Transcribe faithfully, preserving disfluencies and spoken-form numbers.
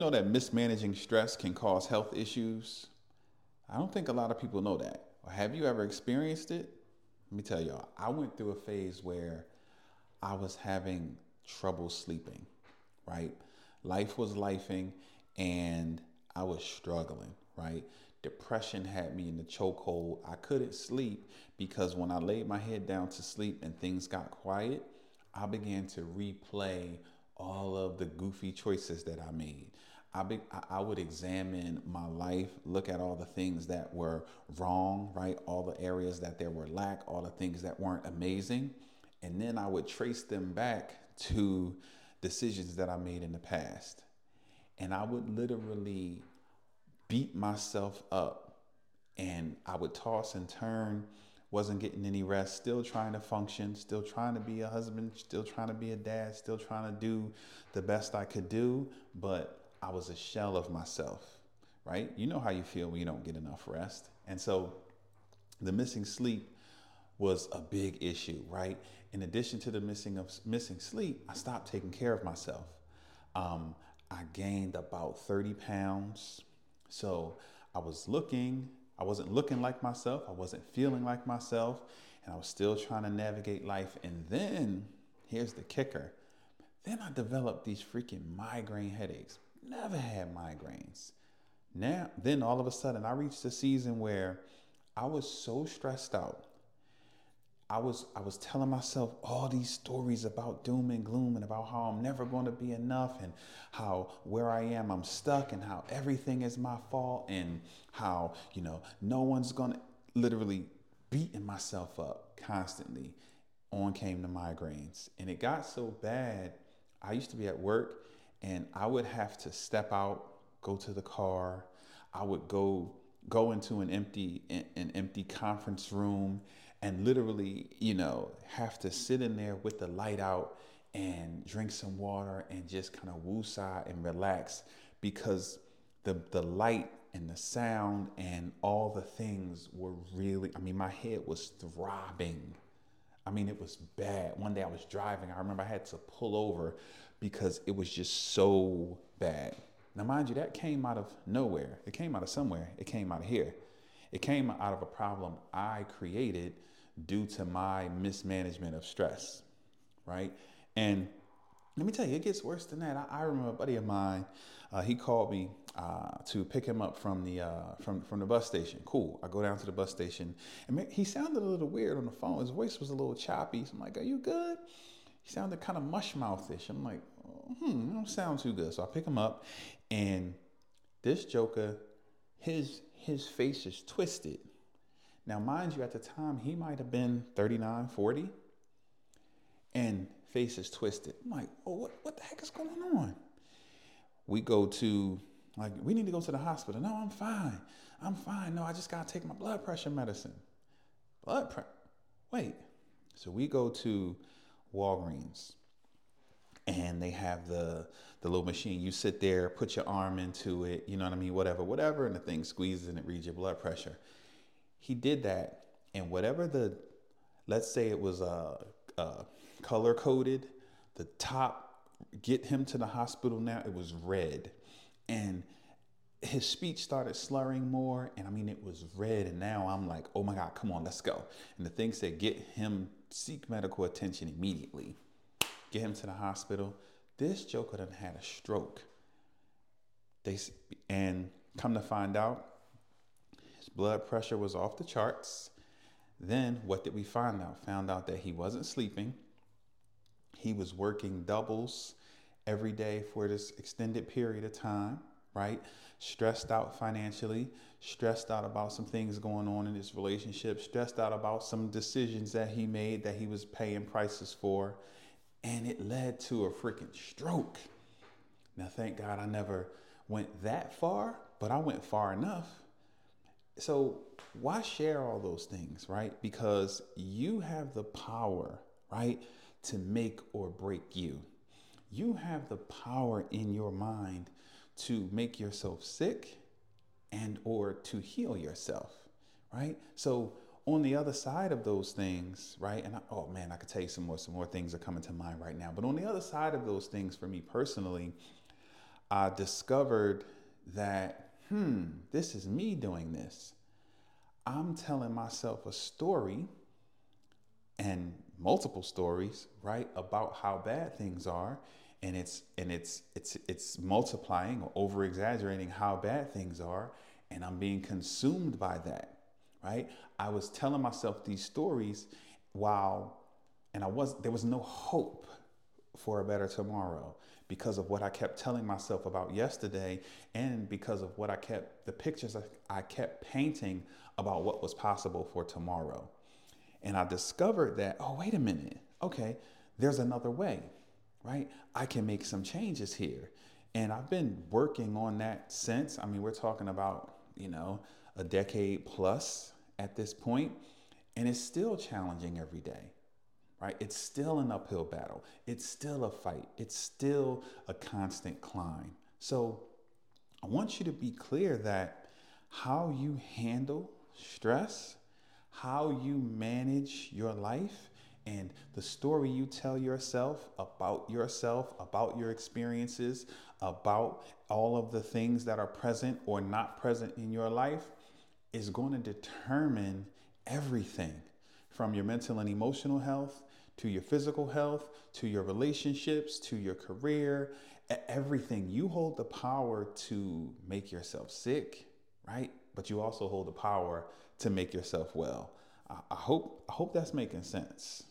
Know that mismanaging stress can cause health issues? I don't think a lot of people know that. Or have you ever experienced it? Let me tell y'all, I went through a phase where I was having trouble sleeping, right? Life was lifing and I was struggling, right? Depression had me in the chokehold. I couldn't sleep because when I laid my head down to sleep and things got quiet, I began to replay all of the goofy choices that I made. I, be, I would examine my life, look at all the things that were wrong, right? All the areas that there were lack, all the things that weren't amazing. And then I would trace them back to decisions that I made in the past. And I would literally beat myself up and I would toss and turn, wasn't getting any rest, still trying to function, still trying to be a husband, still trying to be a dad, still trying to do the best I could do, but I was a shell of myself, right? You know how you feel when you don't get enough rest. And so the missing sleep was a big issue, right? In addition to the missing of missing sleep, I stopped taking care of myself. Um, I gained about thirty pounds. So I was looking, I wasn't looking like myself, I wasn't feeling like myself, and I was still trying to navigate life. And then here's the kicker. Then I developed these freaking migraine headaches. Never had migraines. Now, then all of a sudden, I reached a season where I was so stressed out. I was I was telling myself all these stories about doom and gloom and about how I'm never going to be enough and how where I am I'm stuck and how everything is my fault and how, you know, no one's going to literally beating myself up constantly. On came the migraines and it got so bad. I used to be at work and I would have to step out, go to the car. I would go go into an empty an empty conference room and literally, you know, have to sit in there with the light out and drink some water and just kind of woosah and relax because the the light and the sound and all the things were really, I mean, my head was throbbing. I mean, it was bad. One day I was driving. I remember I had to pull over because it was just so bad. Now, mind you, that came out of nowhere. It came out of somewhere. It came out of here. It came out of a problem I created due to my mismanagement of stress, right? And let me tell you, it gets worse than that. I, I remember a buddy of mine. Uh, he called me uh, to pick him up from the uh, from from the bus station. Cool. I go down to the bus station, and he sounded a little weird on the phone. His voice was a little choppy. So I'm like, "Are you good?" He sounded kind of mush mouthish. I'm like, oh, "Hmm, don't sound too good." So I pick him up, and this joker, his his face is twisted. Now, mind you, at the time he might have been thirty-nine, forty, and face is twisted. I'm like, "Oh, what what the heck is going on?" We go to, like, we need to go to the hospital. No, I'm fine. I'm fine. No, I just got to take my blood pressure medicine. Blood pressure? Wait. So we go to Walgreens and they have the the little machine. You sit there, put your arm into it, you know what I mean, whatever, whatever, and the thing squeezes and it reads your blood pressure. He did that, and whatever the, let's say it was uh, uh, color coded, the top get him to the hospital now, it was red. And his speech started slurring more. And I mean, it was red. And now I'm like, oh my God, come on, let's go. And the thing said, get him, seek medical attention immediately. Get him to the hospital. This joker done had a stroke. They And come to find out, his blood pressure was off the charts. Then what did we find out? Found out that he wasn't sleeping. He was working doubles every day for this extended period of time, right? Stressed out financially, stressed out about some things going on in his relationship, stressed out about some decisions that he made that he was paying prices for. And it led to a freaking stroke. Now, thank God I never went that far, but I went far enough. So why share all those things, right? Because you have the power, right, to make or break you. You have the power in your mind to make yourself sick and or to heal yourself, right? So on the other side of those things, right? And I, oh man, I could tell you some more, some more things are coming to mind right now. But on the other side of those things for me personally, I discovered that, hmm, this is me doing this. I'm telling myself a story and multiple stories, right, about how bad things are, and it's and it's it's it's multiplying or over exaggerating how bad things are, and I'm being consumed by that, right? I was telling myself these stories while and I was there was no hope for a better tomorrow because of what I kept telling myself about yesterday and because of what I kept the pictures I kept painting about what was possible for tomorrow. And I discovered that, oh, wait a minute. Okay, there's another way, right? I can make some changes here. And I've been working on that since. I mean, we're talking about, you know, a decade plus at this point, and it's still challenging every day, right? It's still an uphill battle. It's still a fight. It's still a constant climb. So I want you to be clear that how you handle stress, how you manage your life, and the story you tell yourself about yourself, about your experiences, about all of the things that are present or not present in your life is going to determine everything from your mental and emotional health to your physical health, to your relationships, to your career, e- everything. You hold the power to make yourself sick, right? But you also hold the power to make yourself well. I, I hope I hope that's making sense.